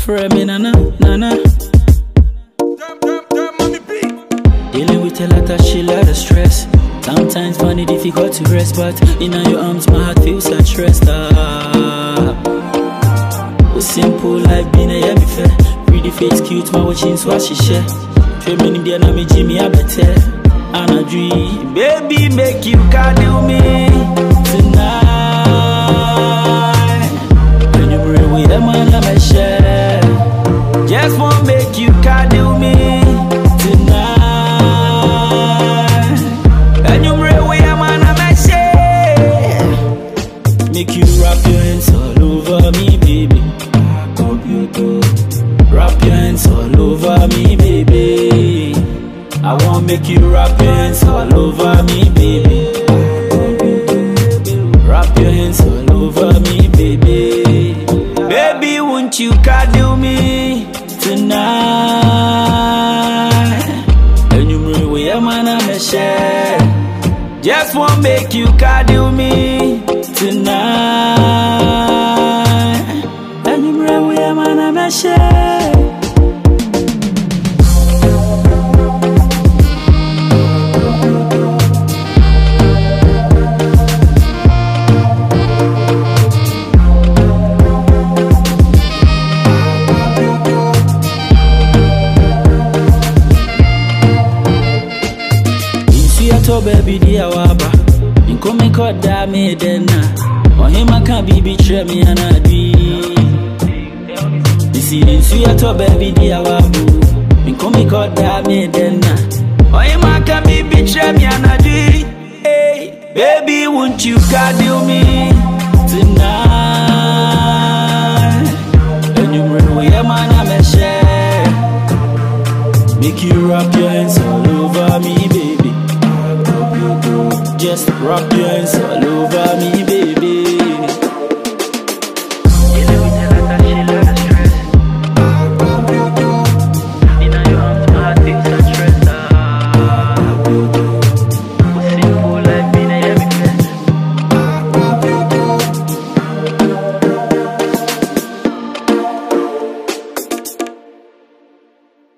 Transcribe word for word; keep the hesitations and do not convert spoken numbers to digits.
for me, nana, nana. Dealing with a lot of shit, lot of stress. Sometimes funny, difficult to rest, but in your arms, my heart feels at rest. Ah, was simple life, being a heavy fair. Pretty face, cute, my watching, so she share. Training in the enemy, Jimmy, I better. And a dream, baby, make you cuddle me tonight. When you bring with a man, I'm a share. Just won't make you cuddle me tonight. And you bring with a man, I'm a share. Make you wrap your hands all over me, baby. Wrap your hands all over me, baby. I won't make you wrap your hands all over me, baby. Wrap your hands all over me, baby. Baby, won't you cuddle me tonight? And you bring with a man, I'm a share. Just won't make you cuddle me tonight. And you bring with a man, I'm a share. So baby, dear waba, in come cut that me then or him I can't be betray me and I do. You see, in sweet to baby, dear wabu, in come cut that me then or him I can't be betray me and I do. Hey, baby, won't you cuddle me tonight? And you bring away a man, I'm a share. Make you wrap your hands all over me, baby. Just wrap your hands all over me, baby.